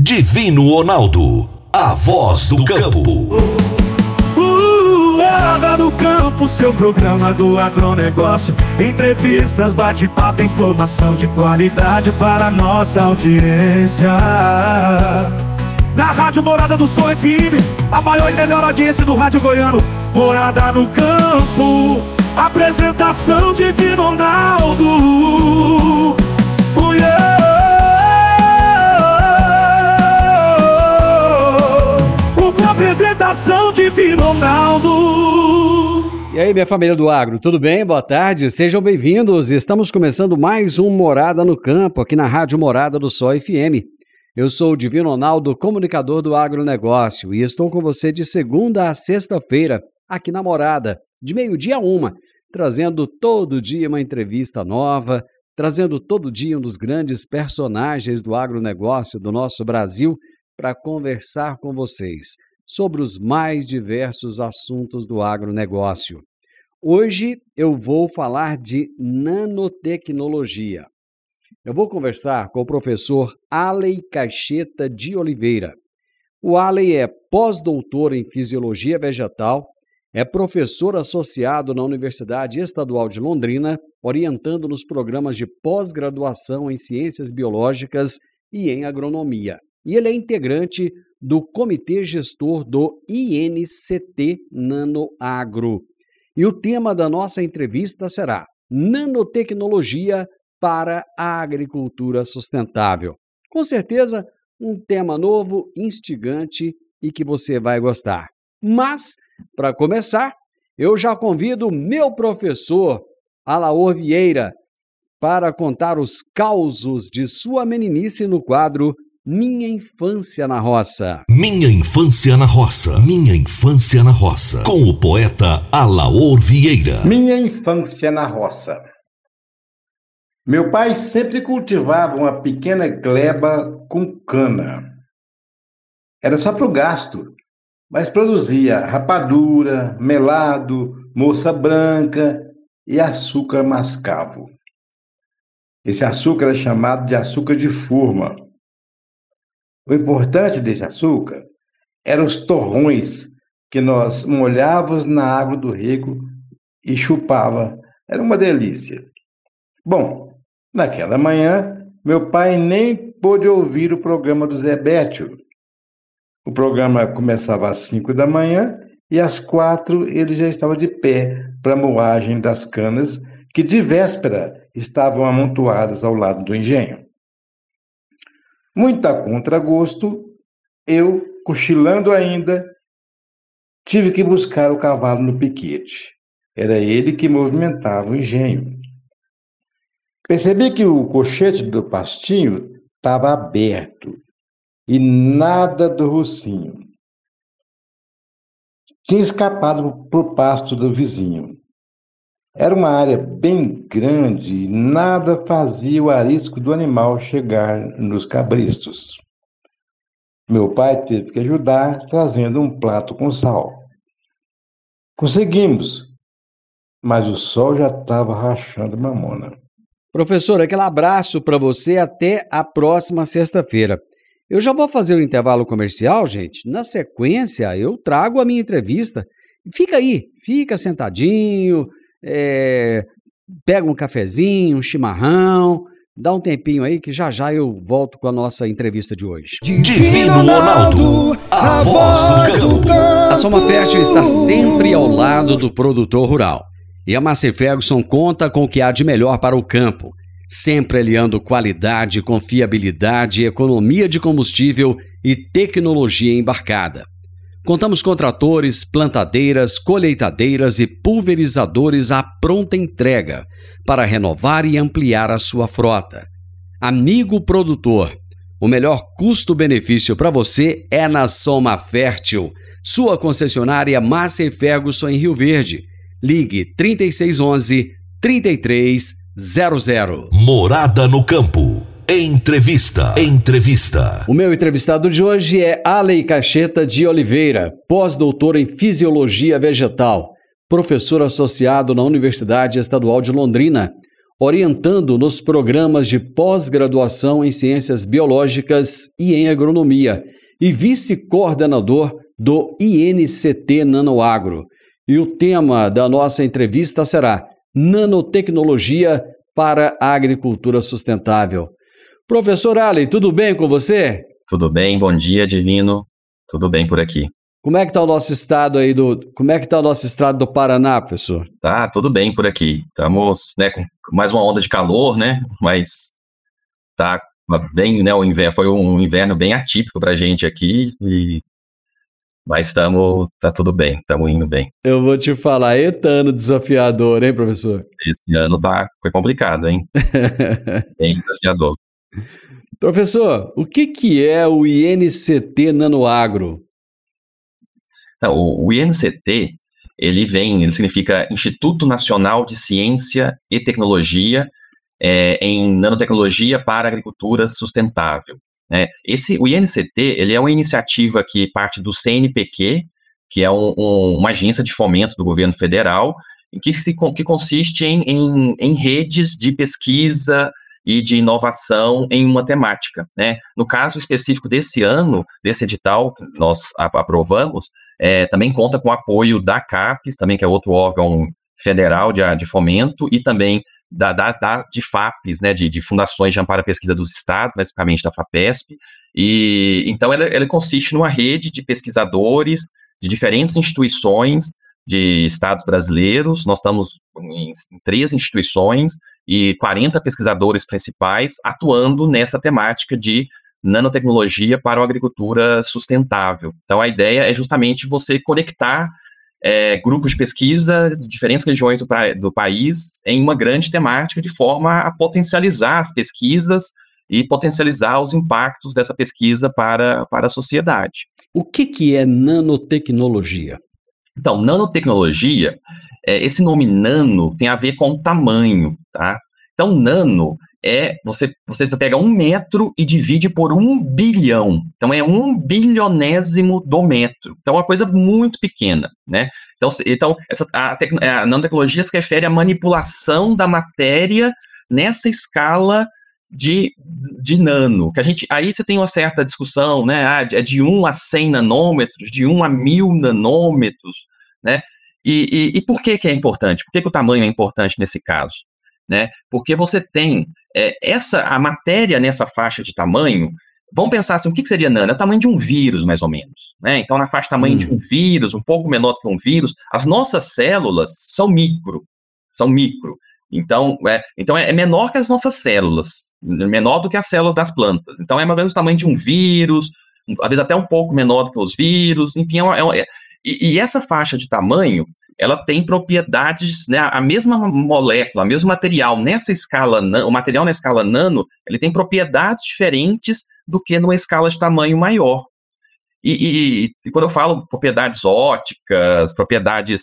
Divino Ronaldo, a voz do campo. Morada no Campo, seu programa do agronegócio. Entrevistas, bate-papo, informação de qualidade para nossa audiência. Na Rádio Morada do Sol FM, a maior e melhor audiência do rádio goiano. Morada no Campo, apresentação Divino Ronaldo. Apresentação Divino Ronaldo. E aí, minha família do agro, tudo bem? Boa tarde, sejam bem-vindos. Estamos começando mais um Morada no Campo, aqui na Rádio Morada do Sol FM. Eu sou o Divino Ronaldo, comunicador do agronegócio, e estou com você de segunda a sexta-feira, aqui na Morada, de meio-dia a 1, trazendo todo dia uma entrevista nova, trazendo todo dia um dos grandes personagens do agronegócio do nosso Brasil para conversar com vocês sobre os mais diversos assuntos do agronegócio. Hoje eu vou falar de nanotecnologia. Eu vou conversar com o professor Aley Caixeta de Oliveira. O Aley é pós-doutor em Fisiologia Vegetal, é professor associado na Universidade Estadual de Londrina, orientando nos programas de pós-graduação em Ciências Biológicas e em Agronomia. E ele é integrante do Comitê Gestor do INCT Nanoagro. E o tema da nossa entrevista será Nanotecnologia para a Agricultura Sustentável. Com certeza, um tema novo, instigante e que você vai gostar. Mas, para começar, eu já convido meu professor, Alaor Vieira, para contar os causos de sua meninice no quadro Minha Infância na Roça. Minha Infância na Roça. Minha Infância na Roça. Com o poeta Alaor Vieira. Minha Infância na Roça. Meu pai sempre cultivava uma pequena gleba com cana. Era só para o gasto, mas produzia rapadura, melado, moça branca e açúcar mascavo. Esse açúcar era chamado de açúcar de forma. O importante desse açúcar eram os torrões que nós molhávamos na água do rego e chupava. Era uma delícia. Bom, naquela manhã, meu pai nem pôde ouvir o programa do Zé Bétio. O programa começava às 5 da manhã e às 4 ele já estava de pé para a moagem das canas que de véspera estavam amontoadas ao lado do engenho. Muito a contragosto, eu, cochilando ainda, tive que buscar o cavalo no piquete. Era ele que movimentava o engenho. Percebi que o cochete do pastinho estava aberto e nada do rocinho. Tinha escapado para o pasto do vizinho. Era uma área bem grande e nada fazia o arisco do animal chegar nos cabristos. Meu pai teve que ajudar trazendo um prato com sal. Conseguimos, mas o sol já estava rachando mamona. Professor, aquele abraço para você até a próxima sexta-feira. Eu já vou fazer o intervalo comercial, gente. Na sequência, eu trago a minha entrevista. Fica aí, fica sentadinho, pega um cafezinho, um chimarrão, dá um tempinho aí que já eu volto com a nossa entrevista de hoje. Divino Ronaldo, a voz do campo. A Soma Fértil está sempre ao lado do produtor rural. E a Massey Ferguson conta com o que há de melhor para o campo, sempre aliando qualidade, confiabilidade, economia de combustível e tecnologia embarcada. Contamos com tratores, plantadeiras, colheitadeiras e pulverizadores à pronta entrega para renovar e ampliar a sua frota. Amigo produtor, o melhor custo-benefício para você é na Soma Fértil, sua concessionária Massey Ferguson em Rio Verde. Ligue 3611-3300. Morada no Campo. Entrevista. O meu entrevistado de hoje é Aley Caixeta de Oliveira, pós-doutor em Fisiologia Vegetal, professor associado na Universidade Estadual de Londrina, orientando nos programas de pós-graduação em Ciências Biológicas e em Agronomia e vice-coordenador do INCT Nanoagro. E o tema da nossa entrevista será Nanotecnologia para a Agricultura Sustentável. Professor Ali, tudo bem com você? Tudo bem, bom dia, Divino. Tudo bem por aqui. Como é que está o nosso estado aí do Paraná, professor? Tá, tudo bem por aqui. Estamos, com mais uma onda de calor, mas tá bem, o inverno foi um inverno bem atípico pra gente aqui, mas tá tudo bem, estamos indo bem. Eu vou te falar, eita ano desafiador, hein, professor? Esse ano foi complicado, hein? Bem desafiador. Professor, o que é o INCT Nanoagro? Então, o INCT, ele significa Instituto Nacional de Ciência e Tecnologia em Nanotecnologia para a Agricultura Sustentável. O INCT, ele é uma iniciativa que parte do CNPq, que é uma agência de fomento do governo federal, que consiste em redes de pesquisa e de inovação em uma temática. No caso específico desse ano, desse edital que nós aprovamos, também conta com o apoio da CAPES, também, que é outro órgão federal de fomento, e também de FAPES, de Fundações de Amparo à Pesquisa dos Estados, mais especificamente da FAPESP. E então ela consiste numa rede de pesquisadores de diferentes instituições de estados brasileiros. Nós estamos em 13 instituições e 40 pesquisadores principais atuando nessa temática de nanotecnologia para a agricultura sustentável. Então, a ideia é justamente você conectar grupos de pesquisa de diferentes regiões do país em uma grande temática, de forma a potencializar as pesquisas e potencializar os impactos dessa pesquisa para a sociedade. O que é nanotecnologia? Então, nanotecnologia, esse nome nano tem a ver com tamanho, tá? Então, nano você pega 1 metro e divide por 1 bilhão. Então, é 1 bilionésimo do metro. Então, é uma coisa muito pequena, né? Então a nanotecnologia se refere à manipulação da matéria nessa escala de nano. Aí você tem uma certa discussão, né? É de 1 a 100 nanômetros, de 1 a 1000 nanômetros, né? E por que é importante? Por que o tamanho é importante nesse caso? Né? Porque você tem a matéria nessa faixa de tamanho. Vamos pensar assim, o que seria nano? É o tamanho de um vírus, mais ou menos, né? Então, na faixa de tamanho de um vírus, um pouco menor do que um vírus, as nossas células são micro. Então é menor que as nossas células, menor do que as células das plantas. Então, é mais ou menos o tamanho de um vírus, às vezes até um pouco menor do que os vírus, enfim. E essa faixa de tamanho, ela tem propriedades, né, a mesma molécula, o mesmo material nessa escala, o material na escala nano, ele tem propriedades diferentes do que numa escala de tamanho maior. E quando eu falo propriedades ópticas, propriedades,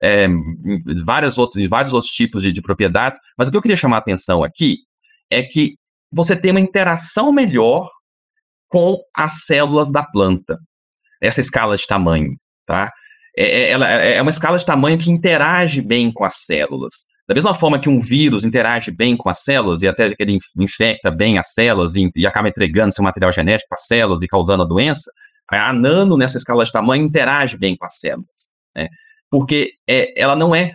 vários outros tipos de propriedades, mas o que eu queria chamar a atenção aqui é que você tem uma interação melhor com as células da planta, essa escala de tamanho, tá? Ela é uma escala de tamanho que interage bem com as células. Da mesma forma que um vírus interage bem com as células e até ele infecta bem as células e acaba entregando seu material genético para as células e causando a doença, a nano, nessa escala de tamanho, interage bem com as células, né? Porque ela não é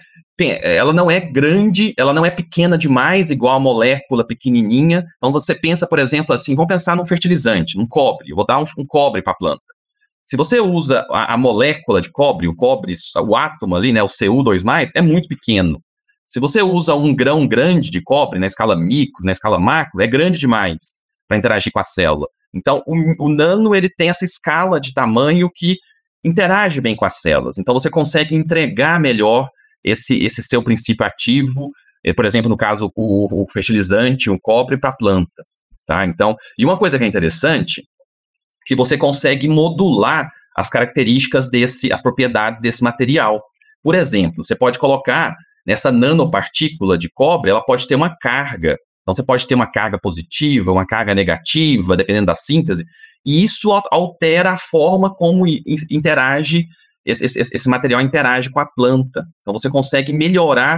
grande, ela não é pequena demais, igual a molécula pequenininha. Então você pensa, por exemplo, assim, vamos pensar num fertilizante, num cobre. Eu vou dar um cobre para a planta. Se você usa a molécula de cobre, o átomo ali, né, o Cu2+, é muito pequeno. Se você usa um grão grande de cobre na escala micro, na escala macro, é grande demais para interagir com a célula. Então, o nano, ele tem essa escala de tamanho que interage bem com as células. Então, você consegue entregar melhor esse seu princípio ativo, por exemplo, no caso, o fertilizante, o cobre para a planta. Tá? Então, e uma coisa que é interessante, que você consegue modular as características as propriedades desse material. Por exemplo, você pode colocar nessa nanopartícula de cobre, ela pode ter uma carga. Então, você pode ter uma carga positiva, uma carga negativa, dependendo da síntese, e isso altera a forma como esse material interage com a planta. Então, você consegue melhorar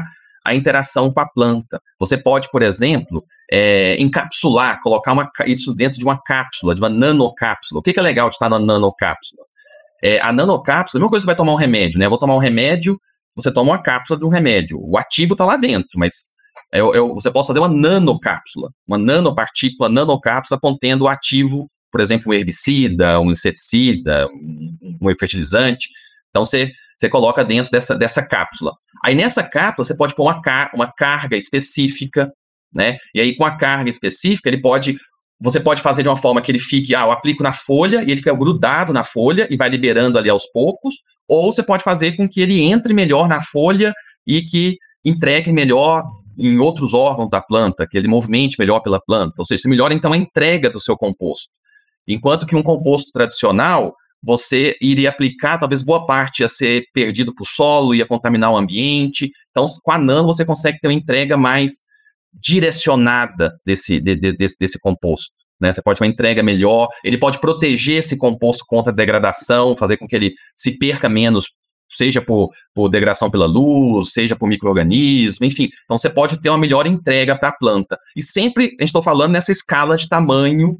a interação com a planta. Você pode, por exemplo, encapsular, colocar isso dentro de uma cápsula, de uma nanocápsula. O que é legal de estar na nanocápsula? A nanocápsula, a mesma coisa que você vai tomar um remédio, né? Eu vou tomar um remédio, você toma uma cápsula de um remédio. O ativo está lá dentro, mas você pode fazer uma nanocápsula, uma nanopartícula, nanocápsula contendo o ativo, por exemplo, um herbicida, um inseticida, um fertilizante. Então, você coloca dentro dessa cápsula. Aí, nessa cápsula, você pode pôr uma carga específica, né? E aí, com a carga específica, você pode fazer de uma forma que ele fique, eu aplico na folha e ele fica grudado na folha e vai liberando ali aos poucos, ou você pode fazer com que ele entre melhor na folha e que entregue melhor em outros órgãos da planta, que ele movimente melhor pela planta. Ou seja, você melhora, então, a entrega do seu composto. Enquanto que um composto tradicional, você iria aplicar, talvez boa parte ia ser perdido para o solo, ia contaminar o ambiente. Então, com a nano, você consegue ter uma entrega mais direcionada desse composto, né? Você pode ter uma entrega melhor, ele pode proteger esse composto contra a degradação, fazer com que ele se perca menos, seja por degradação pela luz, seja por micro-organismo, enfim. Então, você pode ter uma melhor entrega para a planta. E sempre, a gente está falando nessa escala de tamanho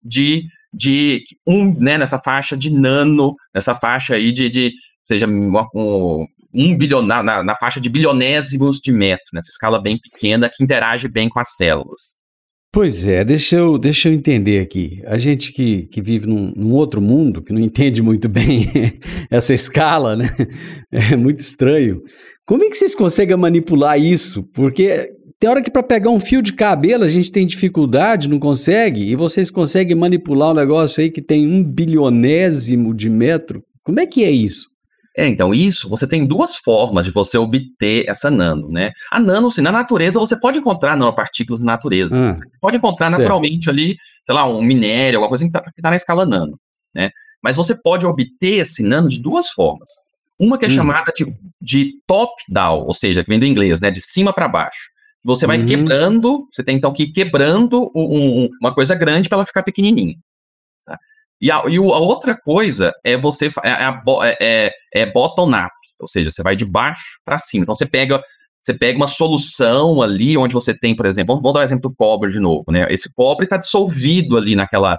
né, nessa faixa de nano, nessa faixa aí seja, 1 bilhão, na faixa de bilionésimos de metro, nessa escala bem pequena que interage bem com as células. Pois é, deixa eu entender aqui. A gente que vive num outro mundo, que não entende muito bem essa escala, né? É muito estranho. Como é que vocês conseguem manipular isso? Porque tem hora que para pegar um fio de cabelo a gente tem dificuldade, não consegue, e vocês conseguem manipular um negócio aí que tem 1 bilionésimo de metro. Como é que é isso? Então, você tem 2 formas de você obter essa nano, né? A nano, assim, na natureza, você pode encontrar nanopartículas na natureza. Você pode encontrar naturalmente ali, sei lá, um minério, alguma coisa que está na escala nano, né? Mas você pode obter esse nano de 2 formas. Uma que é chamada de top-down, ou seja, que vem do inglês, né? De cima para baixo. Você vai quebrando, você tem então que ir quebrando uma coisa grande para ela ficar pequenininha. Tá? E a outra coisa é bottom-up, ou seja, você vai de baixo para cima. Então, você pega uma solução ali onde você tem, por exemplo, vamos dar o exemplo do cobre de novo, né? Esse cobre está dissolvido ali naquela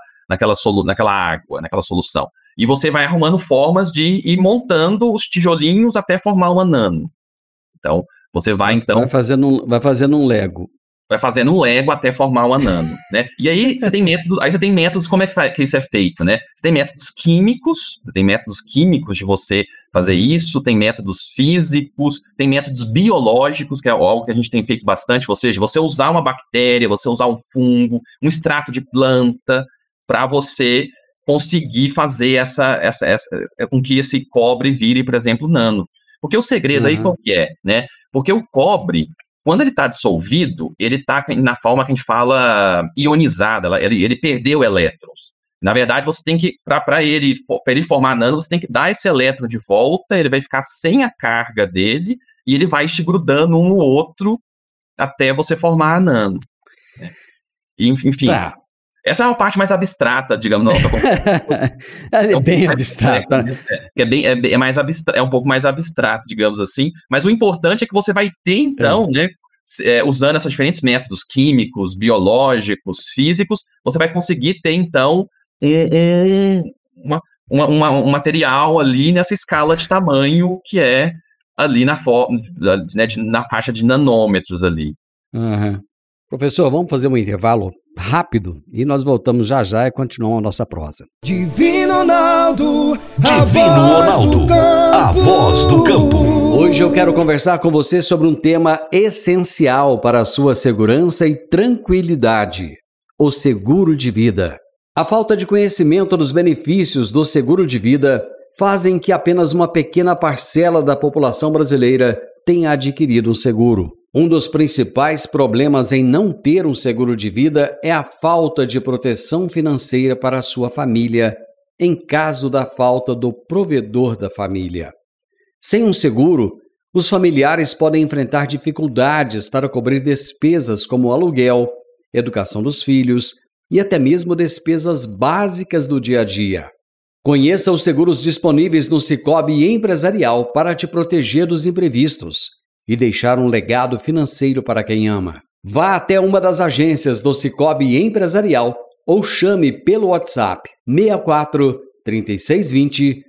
água, naquela solução. E você vai arrumando formas de ir montando os tijolinhos até formar uma nano. Então, você vai fazendo um Lego. Vai fazendo um Lego até formar uma nano, né? E aí você tem métodos, como é que isso é feito, né? Você tem métodos químicos de você fazer isso, tem métodos físicos, tem métodos biológicos, que é algo que a gente tem feito bastante, ou seja, você usar uma bactéria, você usar um fungo, um extrato de planta, para você conseguir fazer com que esse cobre vire, por exemplo, nano. Porque o segredo aí qual que é, né? Porque o cobre, quando ele está dissolvido, ele está na forma que a gente fala ionizada, ele perdeu elétrons. Na verdade, você tem que, para ele formar nano, você tem que dar esse elétron de volta, ele vai ficar sem a carga dele, e ele vai se grudando um no outro até você formar a nano. Né? Enfim, essa é uma parte mais abstrata, digamos, da nossa é bem abstrata. É um pouco mais abstrato, digamos assim, mas o importante é que você vai ter, então, né, usando esses diferentes métodos químicos, biológicos, físicos, você vai conseguir ter, então, um material ali nessa escala de tamanho que é ali na faixa de nanômetros ali. Professor, vamos fazer um intervalo rápido e nós voltamos já e continuamos a nossa prosa. Divino Ronaldo, a voz do campo. Hoje eu quero conversar com você sobre um tema essencial para a sua segurança e tranquilidade: o seguro de vida. A falta de conhecimento dos benefícios do seguro de vida fazem que apenas uma pequena parcela da população brasileira tenha adquirido um seguro. Um dos principais problemas em não ter um seguro de vida é a falta de proteção financeira para a sua família, em caso da falta do provedor da família. Sem um seguro, os familiares podem enfrentar dificuldades para cobrir despesas como aluguel, educação dos filhos e até mesmo despesas básicas do dia a dia. Conheça os seguros disponíveis no Sicoob Empresarial para te proteger dos imprevistos. e deixar um legado financeiro para quem ama. Vá até uma das agências do Sicoob Empresarial ou chame pelo WhatsApp 64 3620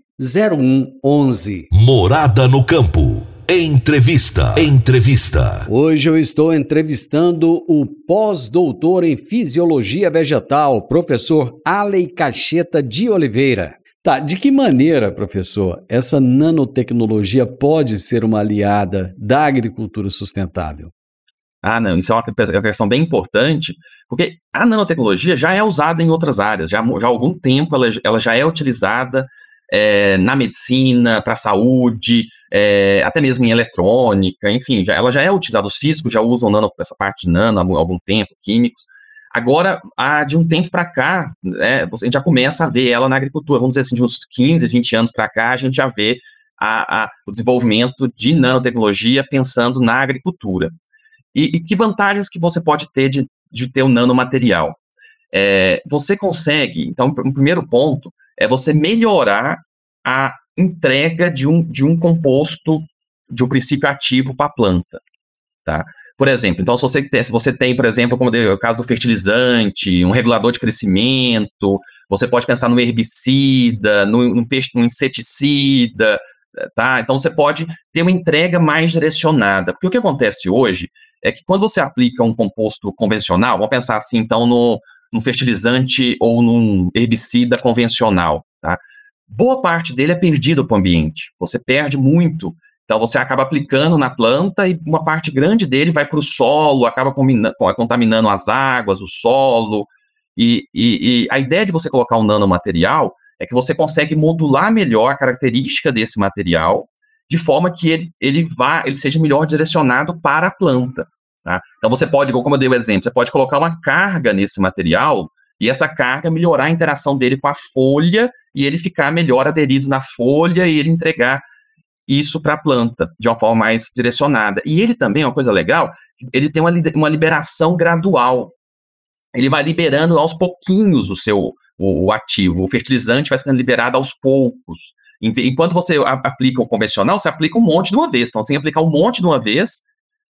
0111. Morada no Campo. Entrevista. Hoje eu estou entrevistando o pós-doutor em Fisiologia Vegetal, professor Aley Cacheta de Oliveira. Tá, de que maneira, professor, essa nanotecnologia pode ser uma aliada da agricultura sustentável? Não, isso é uma questão bem importante, porque a nanotecnologia já é usada em outras áreas, já há algum tempo ela já é utilizada na medicina, para a saúde, até mesmo em eletrônica, enfim, ela já é utilizada, os físicos já usam essa parte de nano há algum tempo, químicos. Agora, de um tempo para cá, a gente já começa a ver ela na agricultura, vamos dizer assim, de uns 15, 20 anos para cá, a gente já vê o desenvolvimento de nanotecnologia pensando na agricultura. E que vantagens que você pode ter de ter um nanomaterial? Você consegue, então, o primeiro ponto é você melhorar a entrega de um composto, de um princípio ativo para a planta, tá? Por exemplo, então se você tem, por exemplo, como o caso do fertilizante, um regulador de crescimento, você pode pensar no herbicida, no inseticida, tá? Então você pode ter uma entrega mais direcionada, porque o que acontece hoje é que quando você aplica um composto convencional, vamos pensar assim, então, num fertilizante ou num herbicida convencional, tá? Boa parte dele é perdido para o ambiente, você perde muito, então você acaba aplicando na planta e uma parte grande dele vai para o solo, acaba contaminando as águas, o solo, e a ideia de você colocar um nanomaterial é que você consegue modular melhor a característica desse material, de forma que ele seja melhor direcionado para a planta. Tá? Então você pode, como eu dei o exemplo, você pode colocar uma carga nesse material e essa carga melhorar a interação dele com a folha e ele ficar melhor aderido na folha e ele entregar isso para a planta de uma forma mais direcionada. E ele também, uma coisa legal, ele tem uma liberação gradual. Ele vai liberando aos pouquinhos o ativo. O fertilizante vai sendo liberado aos poucos. Enquanto você aplica o convencional, você aplica um monte de uma vez. Então, você tem que aplicar um monte de uma vez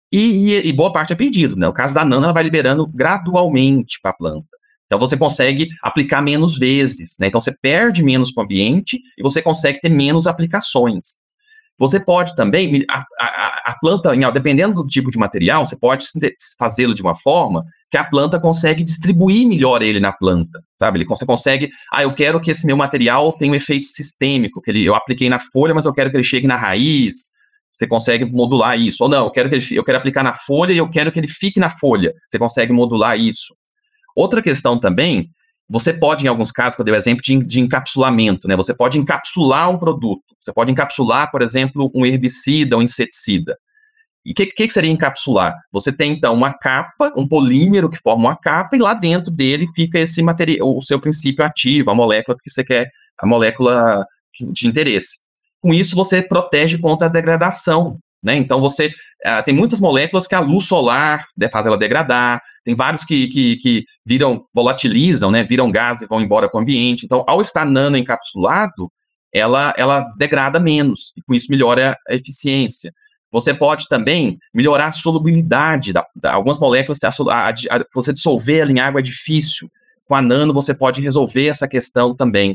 e boa parte é perdido, né? O caso da nano, ela vai liberando gradualmente para a planta. Então, você consegue aplicar menos vezes, né? Então, você perde menos para o ambiente e você consegue ter menos aplicações. Você pode também, a planta, dependendo do tipo de material, você pode fazê-lo de uma forma que a planta consegue distribuir melhor ele na planta, sabe? Você consegue, eu quero que esse meu material tenha um efeito sistêmico, que eu apliquei na folha, mas eu quero que ele chegue na raiz. Você consegue modular isso. Ou não, eu quero aplicar na folha e eu quero que ele fique na folha. Você consegue modular isso. Outra questão também, você pode, em alguns casos, que eu dei o exemplo de encapsulamento, né? Você pode encapsular um produto. Você pode encapsular, por exemplo, um herbicida ou um inseticida. E o que seria encapsular? Você tem, então, uma capa, um polímero que forma uma capa, e lá dentro dele fica esse material, o seu princípio ativo, a molécula que você quer, a molécula de interesse. Com isso, você protege contra a degradação, né? Então, você tem muitas moléculas que a luz solar faz ela degradar, tem vários que volatilizam, né? Viram gás e vão embora para o ambiente. Então, ao estar nano encapsulado, ela degrada menos, e com isso melhora a eficiência. Você pode também melhorar a solubilidade algumas moléculas, você dissolver ela em água é difícil. Com a nano, você pode resolver essa questão também.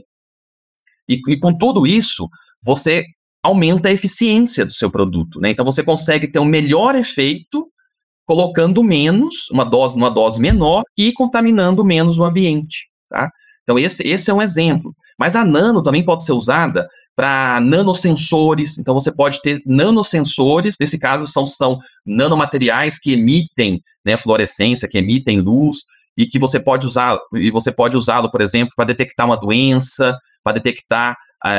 E com tudo isso, você aumenta a eficiência do seu produto, né? Então, você consegue ter um melhor efeito colocando menos, uma dose menor e contaminando menos o ambiente, tá? Então, esse é um exemplo. Mas a nano também pode ser usada para nanosensores. Então, você pode ter nanosensores, nesse caso, são nanomateriais que emitem, né, fluorescência, que emitem luz, e que você pode usá-lo, por exemplo, para detectar uma doença, para detectar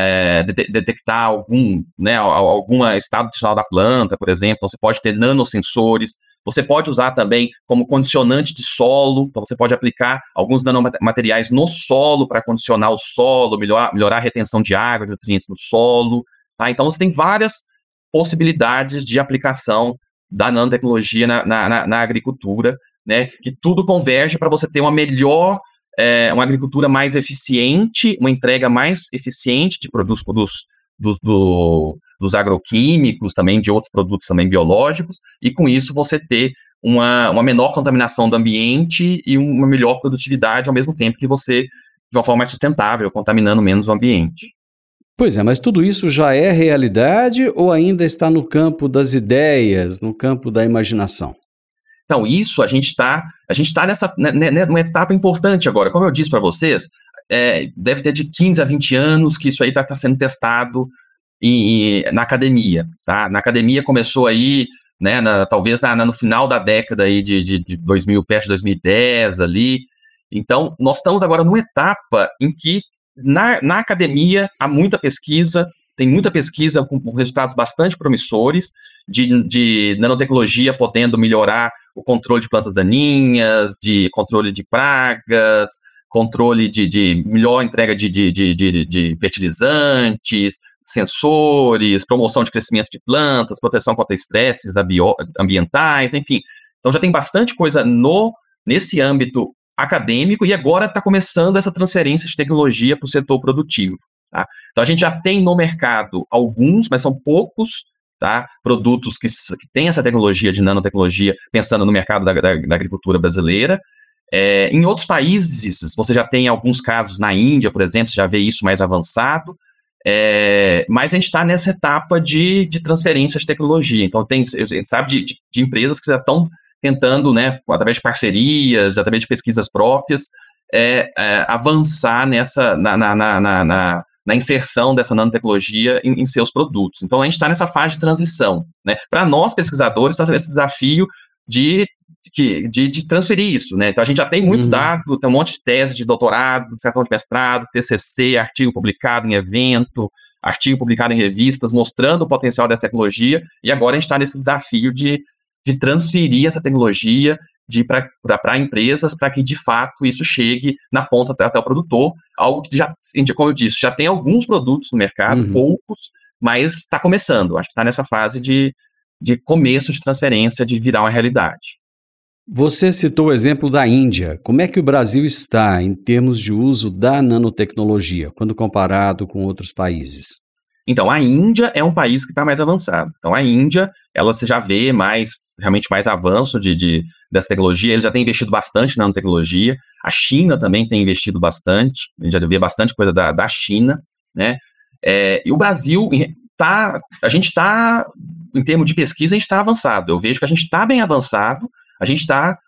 algum estado nutricional da planta, por exemplo. Então, você pode ter nanosensores. Você pode usar também como condicionante de solo. Então, você pode aplicar alguns nanomateriais no solo para condicionar o solo, melhorar a retenção de água, de nutrientes no solo. Tá? Então, você tem várias possibilidades de aplicação da nanotecnologia na agricultura, né? Que tudo converge para você ter uma agricultura mais eficiente, uma entrega mais eficiente de produtos dos agroquímicos, também de outros produtos também biológicos, e com isso você ter uma menor contaminação do ambiente e uma melhor produtividade ao mesmo tempo que você, de uma forma mais sustentável, contaminando menos o ambiente. Pois é, mas tudo isso já é realidade ou ainda está no campo das ideias, no campo da imaginação? Então, isso a gente tá numa etapa importante agora. Como eu disse para vocês, deve ter de 15 a 20 anos que isso aí está sendo testado na academia. Tá? Na academia começou aí, né, talvez no final da década aí de 2000, perto de 2010 ali. Então, nós estamos agora numa etapa em que na academia há muita pesquisa, tem muita pesquisa com resultados bastante promissores de nanotecnologia podendo melhorar o controle de plantas daninhas, de controle de pragas, controle de melhor entrega de fertilizantes, sensores, promoção de crescimento de plantas, proteção contra estresses ambientais, enfim. Então já tem bastante coisa nesse âmbito acadêmico e agora está começando essa transferência de tecnologia para o setor produtivo. Tá? Então a gente já tem no mercado alguns, mas são poucos, tá? Produtos que têm essa tecnologia de nanotecnologia, pensando no mercado da agricultura brasileira. Em outros países, você já tem alguns casos, na Índia, por exemplo, você já vê isso mais avançado, mas a gente está nessa etapa de transferência de tecnologia. Então a gente sabe de empresas que já estão tentando, né, através de parcerias, através de pesquisas próprias, avançar na inserção dessa nanotecnologia em seus produtos. Então, a gente está nessa fase de transição. Né? Para nós, pesquisadores, está esse desafio de transferir isso. Né? Então, a gente já tem muito dado, tem um monte de tese de doutorado, dissertação de mestrado, TCC, artigo publicado em evento, artigo publicado em revistas, mostrando o potencial dessa tecnologia, e agora a gente está nesse desafio de transferir essa tecnologia para empresas, para que, de fato, isso chegue na ponta até o produtor, algo que já, como eu disse, já tem alguns produtos no mercado, poucos, mas está começando. Acho que está nessa fase de começo de transferência, de virar uma realidade. Você citou o exemplo da Índia. Como é que o Brasil está em termos de uso da nanotecnologia, quando comparado com outros países? Então, a Índia é um país que está mais avançado. Então, a Índia, você já vê realmente mais avanço dessa tecnologia. Eles já têm investido bastante na nanotecnologia. A China também tem investido bastante. A gente já vê bastante coisa da China, né? E o Brasil, a gente está, em termos de pesquisa, a gente está avançado. Eu vejo que a gente está bem avançado. A gente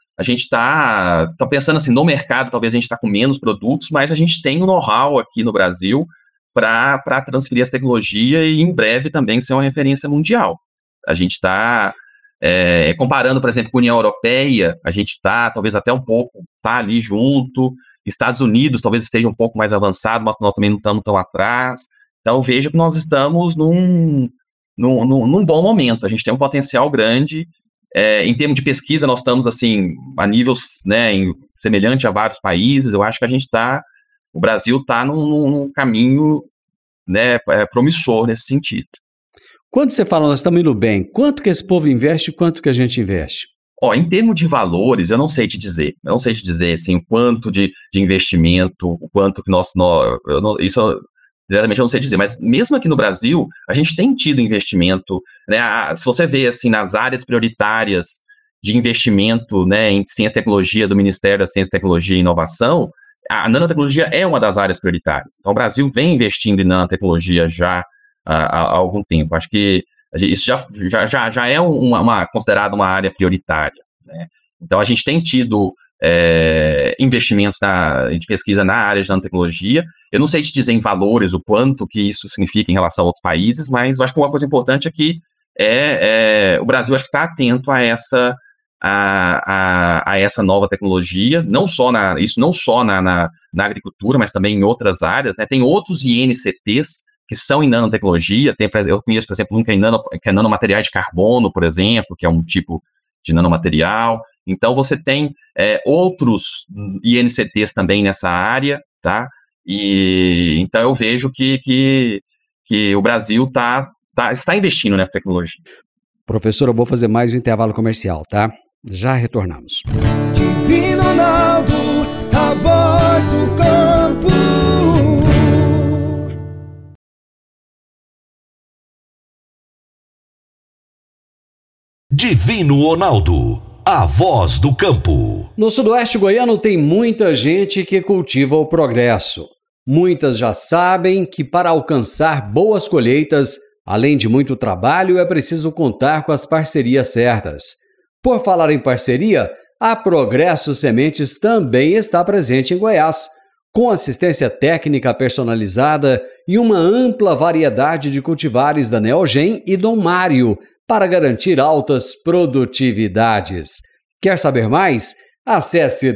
está pensando assim, no mercado, talvez a gente está com menos produtos, mas a gente tem um know-how aqui no Brasil para transferir essa tecnologia e em breve também ser uma referência mundial. A gente está comparando, por exemplo, com a União Europeia, a gente está talvez até um pouco ali junto, Estados Unidos talvez esteja um pouco mais avançado, mas nós também não estamos tão atrás. Então eu vejo que nós estamos num bom momento, a gente tem um potencial grande. Em termos de pesquisa, nós estamos assim, a nível, né, semelhante a vários países. Eu acho que o Brasil está num caminho, né, promissor nesse sentido. Quando você fala, nós estamos indo bem, quanto que esse povo investe e quanto que a gente investe? Em termos de valores, eu não sei te dizer. Eu não sei te dizer assim, o quanto de investimento, o quanto que isso diretamente eu não sei dizer, mas mesmo aqui no Brasil, a gente tem tido investimento, né? Se você vê assim, nas áreas prioritárias de investimento, né, em ciência e tecnologia do Ministério da Ciência, Tecnologia e Inovação, a nanotecnologia é uma das áreas prioritárias. Então, o Brasil vem investindo em nanotecnologia já há algum tempo. Acho que isso já é considerado uma área prioritária. Né? Então, a gente tem tido investimentos de pesquisa na área de nanotecnologia. Eu não sei te dizer em valores o quanto que isso significa em relação a outros países, mas eu acho que uma coisa importante é que o Brasil acho que está atento a essa nova tecnologia, não só na agricultura, mas também em outras áreas. Né? Tem outros INCTs que são em nanotecnologia. Eu conheço, por exemplo, um que é nanomateriais de carbono, por exemplo, que é um tipo de nanomaterial. Então, você tem outros INCTs também nessa área, tá? E então eu vejo que o Brasil está investindo nessa tecnologia. Professor, eu vou fazer mais um intervalo comercial, tá? Já retornamos. Divino Ronaldo, a voz do campo. Divino Ronaldo, a voz do campo. No sudoeste goiano tem muita gente que cultiva o progresso. Muitas já sabem que para alcançar boas colheitas, além de muito trabalho, é preciso contar com as parcerias certas. Por falar em parceria, a Progresso Sementes também está presente em Goiás, com assistência técnica personalizada e uma ampla variedade de cultivares da Neogen e Dom Mário para garantir altas produtividades. Quer saber mais? Acesse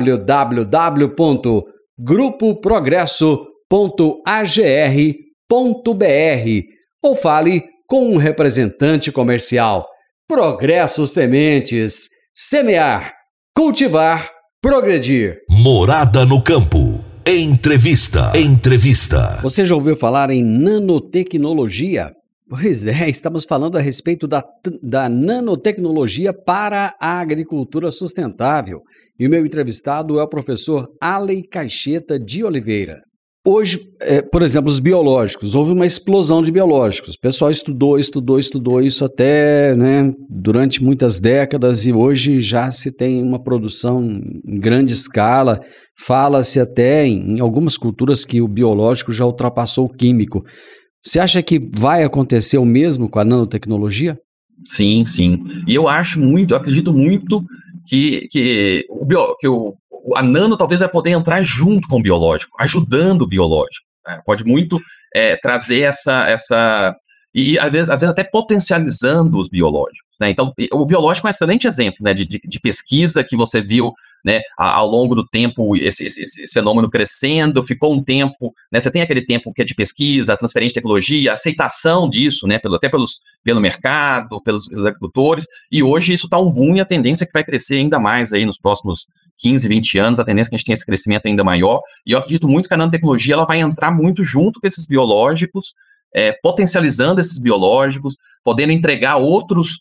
www.grupoprogresso.agr.br ou fale com um representante comercial. Progresso Sementes. Semear, cultivar, progredir. Morada no campo. Entrevista. Você já ouviu falar em nanotecnologia? Pois é, estamos falando a respeito da nanotecnologia para a agricultura sustentável. E o meu entrevistado é o professor Aley Caixeta de Oliveira. Hoje, por exemplo, os biológicos, houve uma explosão de biológicos. O pessoal estudou isso até, durante muitas décadas e hoje já se tem uma produção em grande escala. Fala-se até em algumas culturas que o biológico já ultrapassou o químico. Você acha que vai acontecer o mesmo com a nanotecnologia? Sim. E eu acredito muito que a nano talvez vai poder entrar junto com o biológico, ajudando o biológico. Né? Pode muito trazer essa e às vezes até potencializando os biológicos. Né? Então, o biológico é um excelente exemplo, né, de pesquisa que você viu, né, ao longo do tempo, esse fenômeno crescendo, ficou um tempo, né, você tem aquele tempo que é de pesquisa, transferência de tecnologia, aceitação disso, né, pelo mercado, pelos agricultores, e hoje isso está um boom e a tendência é que vai crescer ainda mais aí nos próximos 15, 20 anos, a tendência é que a gente tenha esse crescimento ainda maior, e eu acredito muito que a nanotecnologia ela vai entrar muito junto com esses biológicos, potencializando esses biológicos, podendo entregar outros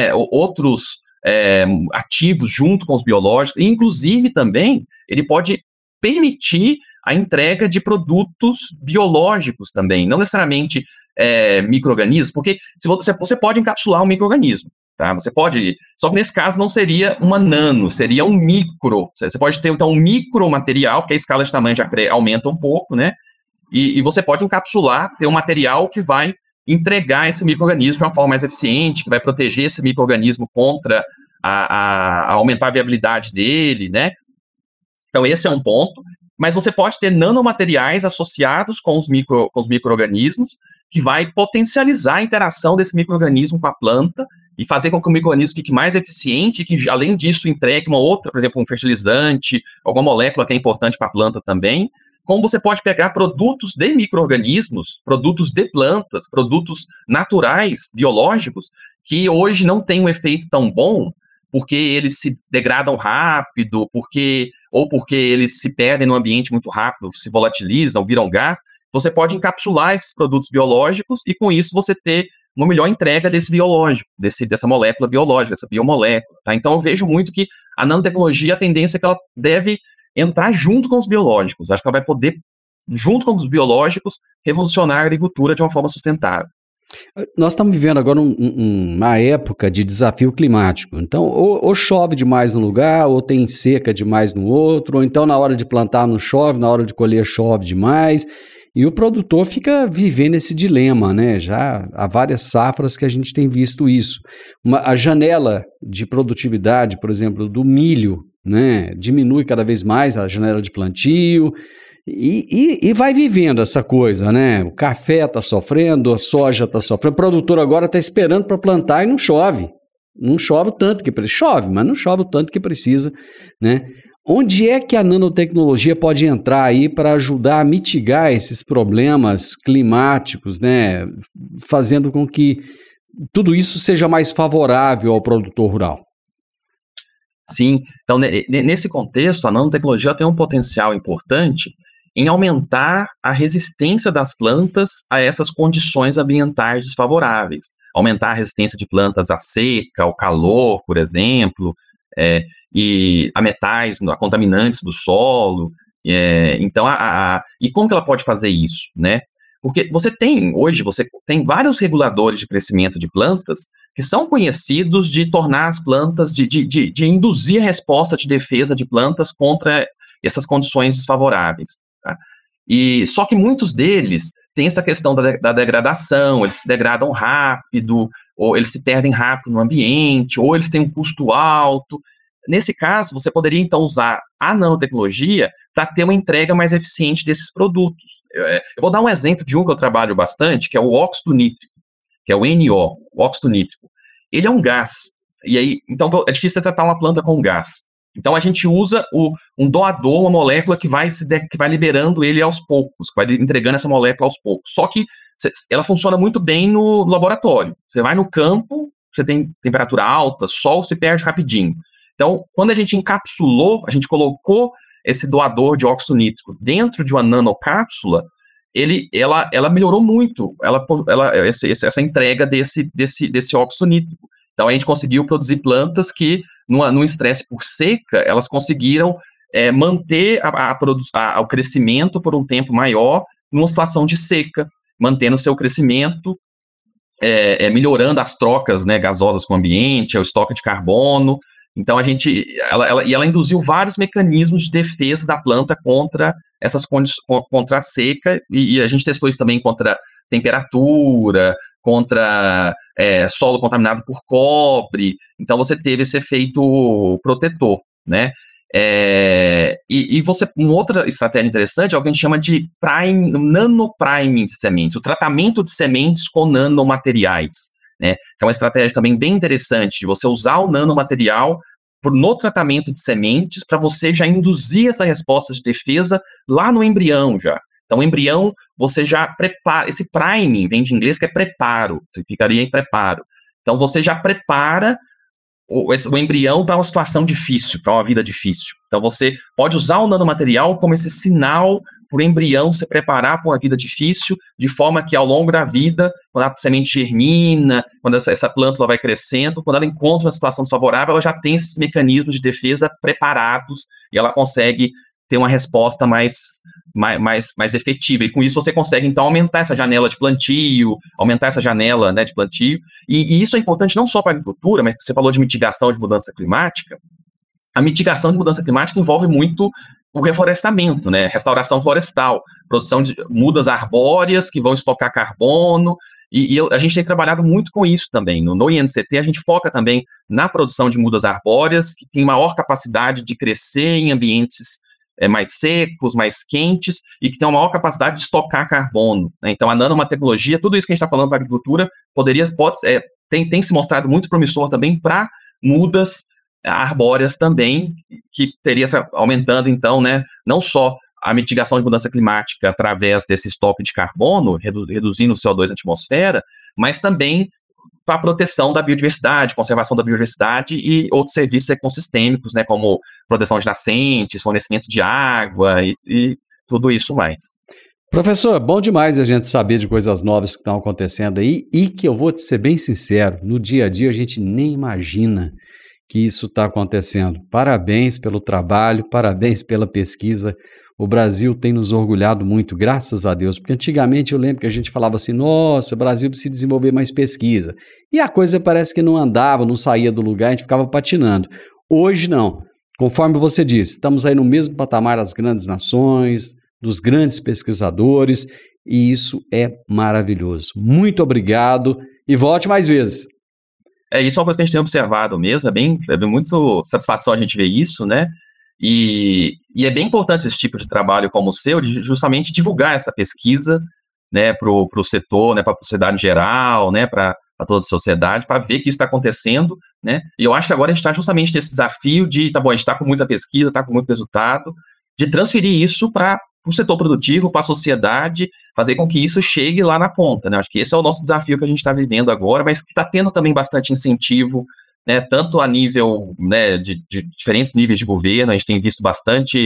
ativos junto com os biológicos, e inclusive também ele pode permitir a entrega de produtos biológicos também, não necessariamente micro-organismos, porque se você pode encapsular um micro-organismo, tá? Você pode, só que nesse caso não seria uma nano, seria um micro, você pode ter então um micromaterial, porque a escala de tamanho já aumenta um pouco, né? E você pode encapsular, ter um material que vai entregar esse micro-organismo de uma forma mais eficiente, que vai proteger esse micro-organismo contra a aumentar a viabilidade dele, né? Então esse é um ponto, mas você pode ter nanomateriais associados com os micro-organismos, que vai potencializar a interação desse micro-organismo com a planta e fazer com que o micro-organismo fique mais eficiente e que, além disso, entregue uma outra, por exemplo, um fertilizante, alguma molécula que é importante para a planta também. Como você pode pegar produtos de micro-organismos, produtos de plantas, produtos naturais, biológicos, que hoje não têm um efeito tão bom, porque eles se degradam rápido, porque eles se perdem no ambiente muito rápido, se volatilizam, viram gás. Você pode encapsular esses produtos biológicos e, com isso, você ter uma melhor entrega desse biológico, dessa molécula biológica, dessa biomolécula. Tá? Então, eu vejo muito que a nanotecnologia, a tendência é que ela deve entrar junto com os biológicos. Acho que ela vai poder, junto com os biológicos, revolucionar a agricultura de uma forma sustentável. Nós estamos vivendo agora uma época de desafio climático. Então, ou chove demais num lugar, ou tem seca demais no outro, ou então na hora de plantar não chove, na hora de colher chove demais. E o produtor fica vivendo esse dilema, né? Já há várias safras que a gente tem visto isso. A janela de produtividade, por exemplo, do milho, né, diminui cada vez mais a janela de plantio e vai vivendo essa coisa, né? O café está sofrendo, a soja está sofrendo, o produtor agora está esperando para plantar e não chove. Não chove o tanto que precisa. Chove, mas não chove o tanto que precisa, né? Onde é que a nanotecnologia pode entrar aí para ajudar a mitigar esses problemas climáticos, né? Fazendo com que tudo isso seja mais favorável ao produtor rural? Sim, então nesse contexto, a nanotecnologia tem um potencial importante em aumentar a resistência das plantas a essas condições ambientais desfavoráveis. Aumentar a resistência de plantas à seca, ao calor, por exemplo, e a metais, a contaminantes do solo. Então, e como que ela pode fazer isso, né? Porque hoje você tem vários reguladores de crescimento de plantas que são conhecidos de tornar as plantas, de induzir a resposta de defesa de plantas contra essas condições desfavoráveis. Tá? E só que muitos deles têm essa questão da degradação, eles se degradam rápido, ou eles se perdem rápido no ambiente, ou eles têm um custo alto. Nesse caso, você poderia então usar a nanotecnologia para ter uma entrega mais eficiente desses produtos. Eu vou dar um exemplo de um que eu trabalho bastante, que é o óxido nítrico, que é o NO, o óxido nítrico. Ele é um gás, e aí, então é difícil tratar uma planta com gás. Então a gente usa um doador, uma molécula que vai liberando ele aos poucos, que vai entregando essa molécula aos poucos. Só que ela funciona muito bem no laboratório. Você vai no campo, você tem temperatura alta, sol, se perde rapidinho. Então, quando a gente encapsulou, a gente colocou esse doador de óxido nítrico dentro de uma nanocápsula, ela melhorou muito essa entrega desse óxido nítrico. Então, a gente conseguiu produzir plantas que, num estresse por seca, elas conseguiram manter o crescimento por um tempo maior numa situação de seca, mantendo o seu crescimento, melhorando as trocas, né, gasosas com o ambiente, o estoque de carbono. Então, ela induziu vários mecanismos de defesa da planta contra essas condições, contra a seca, e a gente testou isso também contra temperatura, contra solo contaminado por cobre. Então, você teve esse efeito protetor, né? Uma outra estratégia interessante é o que a gente chama de nanopriming de sementes, o tratamento de sementes com nanomateriais, né? Que é uma estratégia também bem interessante, de você usar o nanomaterial no tratamento de sementes para você já induzir essa resposta de defesa lá no embrião já. Então, o embrião, você já prepara, esse priming vem de inglês que é preparo, você ficaria em preparo. Então, você já prepara o embrião para uma situação difícil, para uma vida difícil. Então, você pode usar o nanomaterial como esse sinal para o embrião se preparar para uma vida difícil, de forma que ao longo da vida, quando a semente germina, quando essa plântula vai crescendo, quando ela encontra uma situação desfavorável, ela já tem esses mecanismos de defesa preparados e ela consegue ter uma resposta mais efetiva. E com isso você consegue, então, aumentar essa janela de plantio, né, de plantio. E isso é importante não só para a agricultura, mas você falou de mitigação de mudança climática. A mitigação de mudança climática envolve muito o reflorestamento, né, restauração florestal, produção de mudas arbóreas que vão estocar carbono, a gente tem trabalhado muito com isso também. No INCT, a gente foca também na produção de mudas arbóreas, que tem maior capacidade de crescer em ambientes mais secos, mais quentes, e que tem uma maior capacidade de estocar carbono, né? Então, a nanotecnologia, tudo isso que a gente está falando para a agricultura, tem se mostrado muito promissor também para mudas arbóreas também, que teria aumentando, então, né, não só a mitigação de mudança climática através desse estoque de carbono, reduzindo o CO2 na atmosfera, mas também para a proteção da biodiversidade, conservação da biodiversidade e outros serviços ecossistêmicos, né, como proteção de nascentes, fornecimento de água e tudo isso mais. Professor, bom demais a gente saber de coisas novas que estão acontecendo aí e que eu vou ser bem sincero, no dia a dia a gente nem imagina que isso está acontecendo. Parabéns pelo trabalho, parabéns pela pesquisa. O Brasil tem nos orgulhado muito, graças a Deus, porque antigamente eu lembro que a gente falava assim, nossa, o Brasil precisa desenvolver mais pesquisa. E a coisa parece que não andava, não saía do lugar, a gente ficava patinando. Hoje não. Conforme você disse, estamos aí no mesmo patamar das grandes nações, dos grandes pesquisadores, e isso é maravilhoso. Muito obrigado e volte mais vezes. Isso é uma coisa que a gente tem observado mesmo, é muito satisfação a gente ver isso, né? E é bem importante esse tipo de trabalho como o seu, de justamente divulgar essa pesquisa, né, para o setor, né, para a sociedade em geral, né, para toda a sociedade, para ver que isso está acontecendo, né? E eu acho que agora a gente está justamente nesse desafio de, a gente está com muita pesquisa, está com muito resultado, de transferir isso para o setor produtivo, para a sociedade, fazer com que isso chegue lá na ponta, né? Acho que esse é o nosso desafio que a gente está vivendo agora, mas que está tendo também bastante incentivo, né, tanto a nível, né, de diferentes níveis de governo. A gente tem visto bastante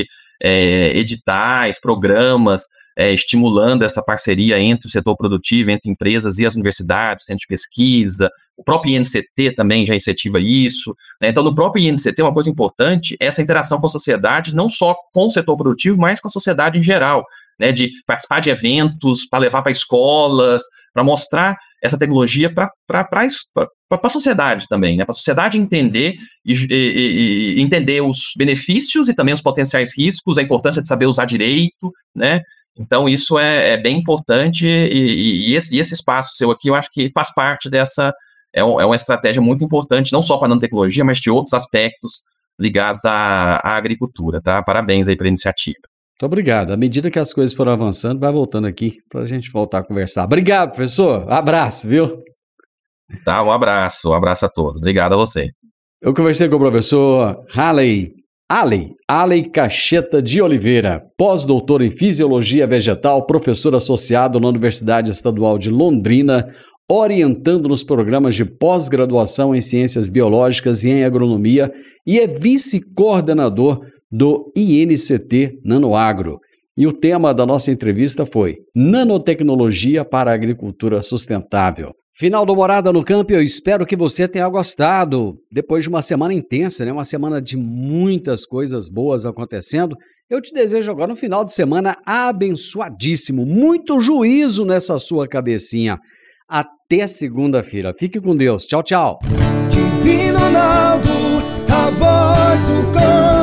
editais, programas estimulando essa parceria entre o setor produtivo, entre empresas e as universidades, centros de pesquisa. O próprio INCT também já incentiva isso, né? Então, no próprio INCT, uma coisa importante é essa interação com a sociedade, não só com o setor produtivo, mas com a sociedade em geral, né, de participar de eventos, para levar para escolas, para mostrar essa tecnologia para para a sociedade também, né? Para a sociedade entender e entender os benefícios e também os potenciais riscos, a importância de saber usar direito, né? Então, isso é bem importante e esse espaço seu aqui, eu acho que faz parte dessa, é uma estratégia muito importante, não só para a nanotecnologia, mas de outros aspectos ligados à agricultura, tá? Parabéns aí pela iniciativa. Muito obrigado. À medida que as coisas foram avançando, vai voltando aqui para a gente voltar a conversar. Obrigado, professor. Abraço, viu? Tá, um abraço a todos. Obrigado a você. Eu conversei com o professor Alley Cacheta de Oliveira, pós-doutor em Fisiologia Vegetal, professor associado na Universidade Estadual de Londrina, orientando nos programas de pós-graduação em Ciências Biológicas e em Agronomia e é vice-coordenador do INCT Nanoagro. E o tema da nossa entrevista foi Nanotecnologia para a Agricultura Sustentável. Final do Morada no Campo, eu espero que você tenha gostado. Depois de uma semana intensa, né? Uma semana de muitas coisas boas acontecendo, eu te desejo agora um final de semana abençoadíssimo. Muito juízo nessa sua cabecinha. Até segunda-feira. Fique com Deus. Tchau, tchau. Divino Ronaldo, a voz do campo.